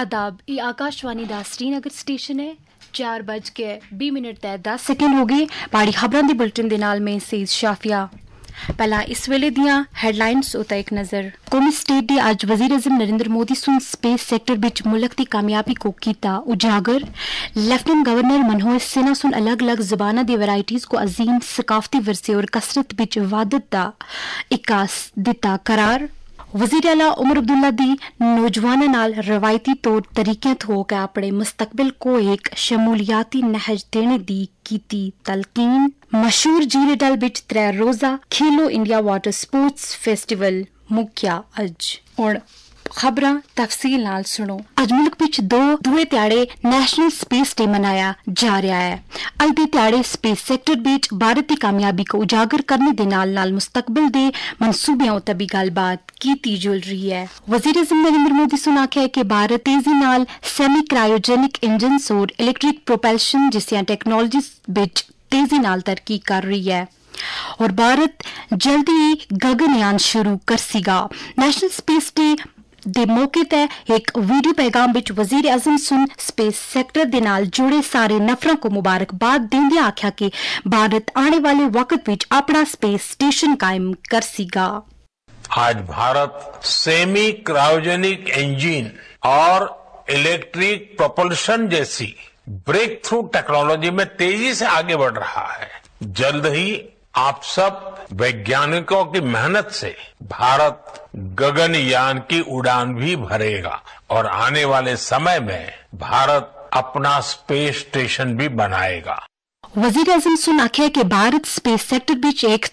आदाब, ये आकाशवाणी दा श्रीनगर स्टेशन है। 4:20 ते 10 सेकंड हो गए। पाड़ी खबरां दी बुलेटिन दे नाल में सईद शाफिया। पहला इस वेले दियां हेडलाइंस उता एक नजर। कौमी स्टेट दे अज वजीर आजम नरेंद्र मोदी सुन स्पेस सेक्टर विच मुल्क दी कामयाबी को कीता उजागर। लेफ्टिनेंट गवर्नर मनोहर सिन्हा सुन अलग अलग जबाना दी वैरायटीज को अजीम सकाफती विरसे और कसरत विच वादत दा इकास दिता करार। वजीर आला उमर अब्दुल्ला दी नौजवानों नाल रवायती तौर तरीके थो के अपने मुस्तकबिल को एक शमूलियाती नहज देने दी कीती तलकीन। मशहूर झील डल बिच 3 रोजा खेलो इंडिया वाटर स्पोर्ट्स फेस्टिवल मुक्या अज। और खबरां तफसील नाल सुनो। अज मुल्क विच दुए ध्याड़े नेशनल स्पेस डे मनाया जा रहा है। अज दे ध्याड़े स्पेस सेक्टर विच भारत की कामयाबी को उजागर करने दे नाल नाल मुस्तकबिल दे मनसूबियां उते भी गलबात कीती जुल रही है। वजीर आजम नरेंद्र मोदी सुन आख्या है कि भारत तेजी नाल सेमी क्रायोजेनिक इंजन्स और इलेक्ट्रिक प्रोपल्शन जैसी टेक्नोलॉजीज विच तेजी नाल तरक्की कर रही है और भारत जल्दी ही गगनयान शुरू कर सीगा। नेशनल स्पेस डे दे मौके ते एक वीडियो पैगाम विच वजीर आजम सुन स्पेस सेक्टर दे नाल जुड़े सारे नफरों को मुबारकबाद देंदे आख्या कि भारत आने वाले वक्त विच अपना स्पेस स्टेशन कायम कर सीगा। आज भारत सेमी क्रायोजेनिक इंजन और इलेक्ट्रिक प्रोपल्शन जैसी ब्रेक थ्रू टेक्नोलॉजी में तेजी से आगे बढ़ रहा है। जल्द ही आप सब वैज्ञानिकों की मेहनत से भारत गगनयान की उड़ान भी भरेगा और आने वाले समय में भारत अपना स्पेस स्टेशन भी बनाएगा। वजीर आजम सुन आख्या कि भारत स्पेस सेक्टर विच एक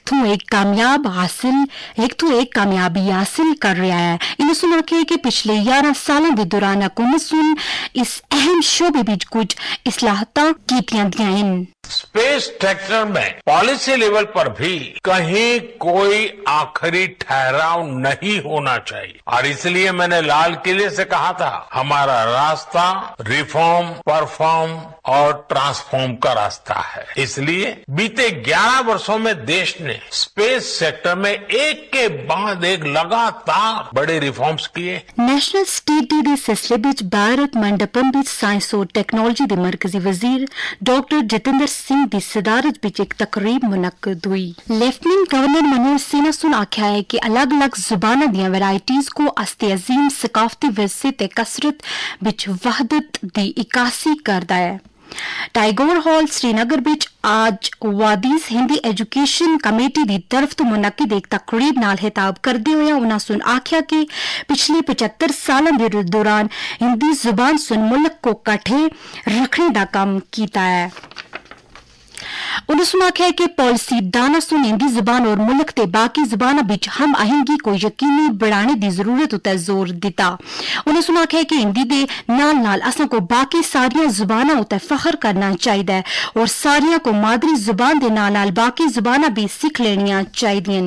कामयाबी हासिल कर रहा है। इन्हें सुन आख्या कि पिछले 11 सालों के दौरान हुकूमत सुन इस अहम शोबे विच कुछ इस्लाहतां कीतियां दियां। स्पेस सेक्टर में पॉलिसी लेवल पर भी कहीं कोई आखिरी ठहराव नहीं होना चाहिए और इसलिए मैंने लाल किले से कहा था हमारा रास्ता रिफॉर्म, परफॉर्म और ट्रांसफॉर्म का रास्ता है। इसलिए बीते 11 वर्षों में देश ने स्पेस सेक्टर में एक के बाद एक लगातार बड़े रिफॉर्म्स किए। नेशनल स्टेट डे दे सिलसिले विच भारत मंडपम विच साइंस और टेक्नोलॉजी दे मरकजी वजीर डॉक्टर जितेंद्र सिंह की सदारत विच एक तकरीब मुनक्कद हुई। लेफ्टिनेंट गवर्नर मनोहर सिन्हा सुन आख्या है कि अलग अलग जुबाना दियां वैरायटीज को अस्ते अजीम सकाफती विरसे ते कसरत विच वहदत दी इकासी करदा है। टाइगोर हॉल श्रीनगर विच आज वादीज हिंदी एजुकेशन कमेटी की तरफ तो मुनक्किद एक तकरीब नाल खिताब करते हुए उन्होंने सुन आख्या कि पिछले 75 सालों के दौरान हिंदी जुबान सुन मुल्क को कट्ठे रखने का काम किया है। उन्होंने सुना है कि पॉलिसी दाना सुन हिंदी जुबान और मुल्क के बाकी जुबाना बिच हम आहंगी को यकीनी बढ़ाने की जरूरत उते जोर दिता। उन्होंने सुना है कि हिंदी दे नाल नाल असां को बाकी सारिया जुबाना उते फखर करना चाहिए और सारिया को मादरी जुबान दे नाल नाल बाकी जुबाना भी सीख लेनिया चाहिए।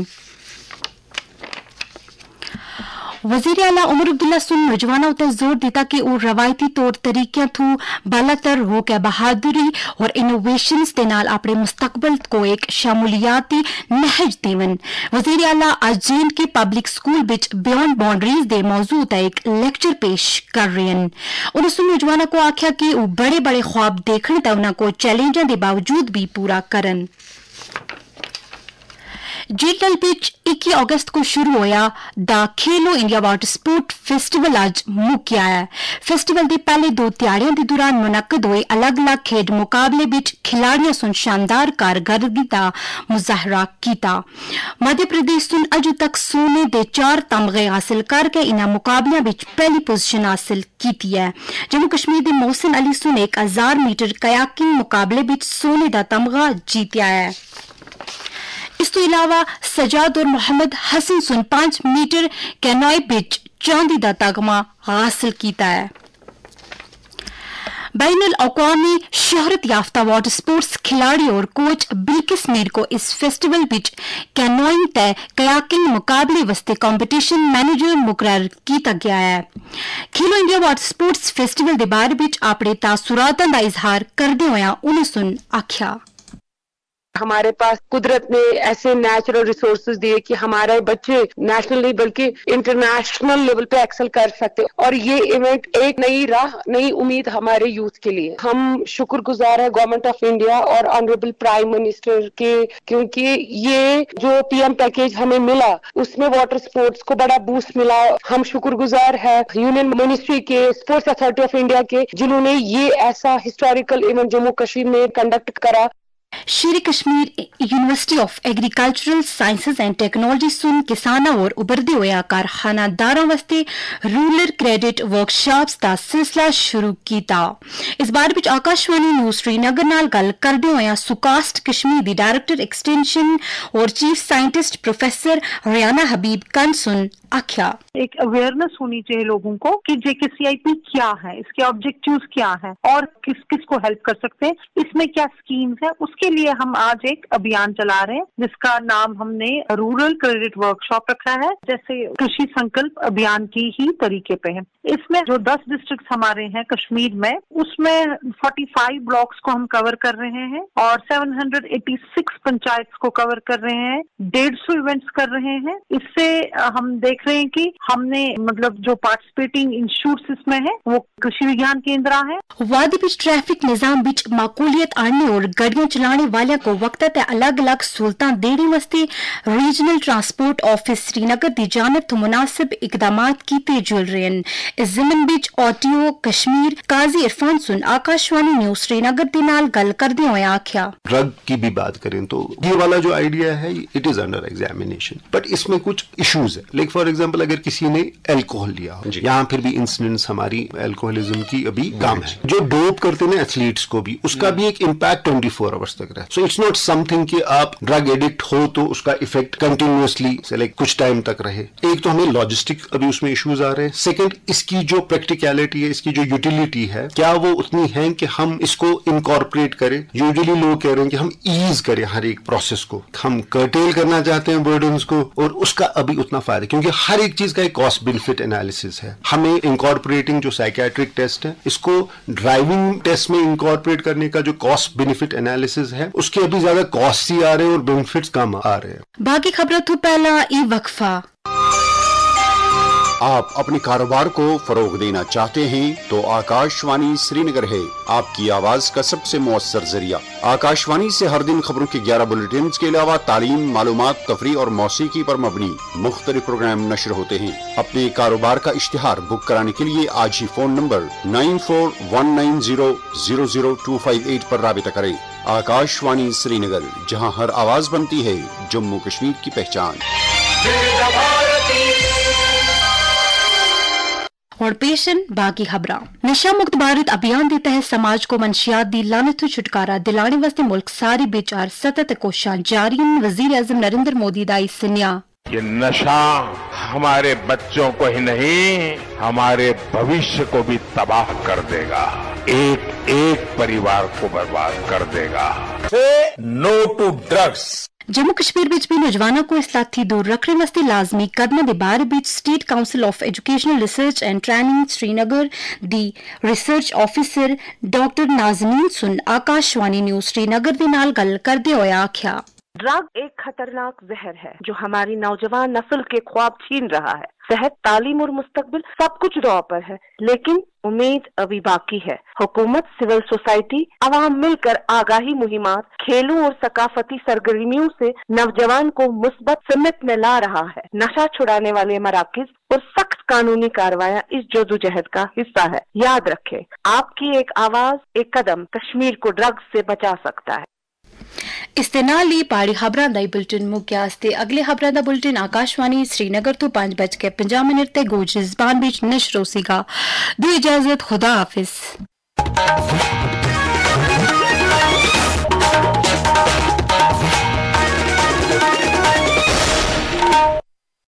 वजीर आला उमर अब्दुल्ला सुन नौजवानों उते जोर दिता कि वो रवायती तौर तरीकों थू बालातर होकर बहादुरी और इनोवेशंस दे नाल अपने मुस्तकबिल को एक शमूलियाती नहज देवन। वजीर आला आज जेल के पब्लिक स्कूल विच बियॉन्ड बाउंड्रीज दे मौजू उते एक लेक्चर पेश कर रहे हैं। उन्हें सुन नौजवानों को आख्या कि वो बड़े बड़े ख्वाब देखने ते उन्हां को चैलेंजां दे बावजूद भी पूरा करन। जेटल बीच 21 अगस्त को शुरू होया the Khelo India water sport festival आज मुक्या है। फेस्टिवल के पहले 2 ध्याड़ियों के दौरान मुनक्कद हुए अलग अलग खेड मुकाबले विच खिलाड़ियों सुन शानदार कारकर्दगी का मुजाहरा किया। मध्य प्रदेश सुन अज तक सोने के 4 तमगे हासिल करके इन मुकाबलों विच पहली पोजीशन हासिल की है। जम्मू कश्मीर के मोहसिन अली सुन 1000 मीटर कयाकिंग मुकाबले विच सोने का तमगा जीतिया है। इस तो इलावा सजाद और मोहम्मद हसन सुन 5 मीटर कैनोए विच चांदी का तगमा हासिल किया है। बैनुल अक़वामी शोहरत याफ्ता वाटर स्पोर्ट्स खिलाड़ी और कोच बिल्किस मीर को इस फेस्टिवल विच कैनोइंग ते कयाकिंग मुकाबले वास्ते कंपटीशन मैनेजर मुकर्रर किया गया है। खेलो इंडिया वाटर स्पोर्ट्स फेस्टिवल के बारे विच अपने तासुरातां दा इजहार करदे होया उन्हें सुन आख्या हमारे पास कुदरत ने ऐसे नेचुरल रिसोर्सेज दिए कि हमारे बच्चे नेशनल नहीं बल्कि इंटरनेशनल लेवल पे एक्सेल कर सकते और ये इवेंट एक नई राह, नई उम्मीद हमारे यूथ के लिए। हम शुक्रगुजार है गवर्नमेंट ऑफ इंडिया और ऑनरेबल प्राइम मिनिस्टर के, क्योंकि ये जो पीएम पैकेज हमें मिला उसमें वाटर स्पोर्ट्स को बड़ा बूस्ट मिला। हम शुक्रगुजार है यूनियन मिनिस्ट्री के, स्पोर्ट्स अथॉरिटी ऑफ इंडिया के, जिन्होंने ये ऐसा हिस्टोरिकल इवेंट जम्मू कश्मीर में कंडक्ट करा। Sher Kashmir university of agricultural sciences and technology सुन किसाना और उभरदे होया कारखानादारां वास्ते रूरल क्रेडिट वर्कशॉप्स दा सिलसिला शुरू कीता। इस बारे विच आकाशवाणी न्यूज़ श्रीनगर नाल गल करदे होया सुकास्ट कश्मीर दी डायरेक्टर एक्सटेंशन और chief scientist professor Riyana Habib कंसुन आख्या एक अवेयरनेस होनी चाहिए लोगों को कि JKCIP क्या है, इसके ऑब्जेक्टिव्स क्या है और किस किस को हेल्प कर सकते हैं, इसमें क्या स्कीम्स है। उसके लिए हम आज एक अभियान चला रहे हैं जिसका नाम हमने रूरल क्रेडिट वर्कशॉप रखा है, जैसे कृषि संकल्प अभियान की ही तरीके पे है। इसमें जो 10 डिस्ट्रिक्ट हमारे हैं कश्मीर में, उसमें 45 ब्लॉक्स को हम कवर कर रहे हैं और 786 पंचायत को कवर कर रहे हैं, 150 इवेंट्स कर रहे हैं। इससे हम देख रहे हैं कि हमने मतलब जो पार्टिसिपेटिंग इंस्टीट्यूट्स इसमें है वो कृषि विज्ञान केंद्र है। वादी बिच ट्रैफिक निजाम बिच माकूलियत आने और गाड़ियां चलाने वाले को वक्त अलग अलग सहूलतां देने वास्ते रीजनल ट्रांसपोर्ट ऑफिस श्रीनगर दी जानिब तो मुनासिब इकदामात कीते जुल रहे हैं। इस ज़िमन बिच ऑटियो कश्मीर काजी इरफान सुन आकाशवाणी न्यूज़ श्रीनगर दे नाल गल करदे होए आख्या ड्रग की भी बात करें तो ये वाला जो आइडिया है it is under examination, but इसमें कुछ इश्यूज है। लाइक फॉर एग्जांपल अगर किसी ने अल्कोहल लिया, यहाँ फिर भी इंसिडेंट्स हमारी अल्कोहलिज्म की अभी कम है। जो डोप करते हैं एथलीट्स को भी, उसका भी एक इम्पैक्ट 24 आवर्स तक रहा। सो इट्स नॉट समथिंग कि आप ड्रग एडिक्ट हो तो उसका इफेक्ट कंटिन्यूअसली लाइक कुछ टाइम तक रहे। एक तो हमें लॉजिस्टिक अभी उसमें इश्यूज आ रहे हैं। सेकंड, इसकी जो प्रैक्टिकलिटी है, इसकी जो यूटिलिटी है, क्या वो उतनी है कि हम इसको इनकॉर्पोरेट करें। यूजुअली लोग कह रहे हैं कि हम ईज करें हर एक प्रोसेस को, हम कर्टेल करना चाहते हैं बर्डन्स को, और उसका अभी उतना फायदा, क्योंकि हर एक चीज का एक कॉस्ट बेनिफिट एनालिसिस है। हमें इनकॉर्पोरेटिंग जो साइकियाट्रिक टेस्ट है, इसको ड्राइविंग टेस्ट में इनकॉर्पोरेट करने का जो कॉस्ट बेनिफिट एनालिसिस है, उसके अभी ज्यादा कॉस्ट ही आ रहे हैं और बेनिफिट्स कम आ रहे हैं। बाकी खबरों तो पहला ई वक्फा। आप अपने कारोबार को फरोग देना चाहते हैं तो आकाशवाणी श्रीनगर है आपकी आवाज का सबसे मौसर जरिया। आकाशवाणी से हर दिन खबरों के 11 बुलेटिन के अलावा तालीम, मालूमात, तफरीह और मौसीकी पर मबनी मुख्तलिफ प्रोग्राम नशर होते हैं। अपने कारोबार का इश्तिहार बुक कराने के लिए आज ही फोन नंबर 9419000258 पर राबिता करें। आकाशवाणी श्रीनगर, जहां हर आवाज बनती है जम्मू कश्मीर की पहचान। और पेशन बाकी खबरां। नशा मुक्त भारत अभियान के तहत समाज को मंशियात दी लानत तो छुटकारा दिलाने वास्ते मुल्क सारी बेचार सतत कोशिशां जारी हैं। वजीर आजम नरेंद्र मोदी दा सुनिया ये नशा हमारे बच्चों को ही नहीं, हमारे भविष्य को भी तबाह कर देगा, एक एक परिवार को बर्बाद कर देगा। No to drugs. Jammu Kashmir विच भी नौजवानों को इस लाथी दूर रखने वास्ते लाजमी कदम दे बारे विच state council of educational research and training Srinagar दी रिसर्च ऑफिसर डॉक्टर नाज़नीन सुन आकाशवाणी न्यूज़ श्रीनगर दे नाल गल करदे होए आख्या ड्रग एक खतरनाक जहर है जो हमारी नौजवान नस्ल के ख्वाब छीन रहा है। सेहत, तालीम और मुस्तकबिल सब कुछ दांव पर है, लेकिन उम्मीद अभी बाकी है। हुकूमत, सिविल सोसाइटी, अवाम मिलकर आगाही मुहिमात, खेलों और सकाफती सरगर्मियों से नौजवान को मुस्बत सिमत में ला रहा है। नशा छुड़ाने वाले मराकिज और सख्त कानूनी कार्रवाइयां इस जदोजहद का हिस्सा है। याद रखें, आपकी एक आवाज, एक कदम कश्मीर को ड्रग्स से बचा सकता है। इस दे नाल ही पहाड़ी खबरां दा बुलेटिन मुक्या ते अगले खबरां दा बुलेटिन आकाशवाणी श्रीनगर तो 5:50 ते गोज ज़बान विच नशर होसीगा। दी इजाजत, खुदा हाफिज।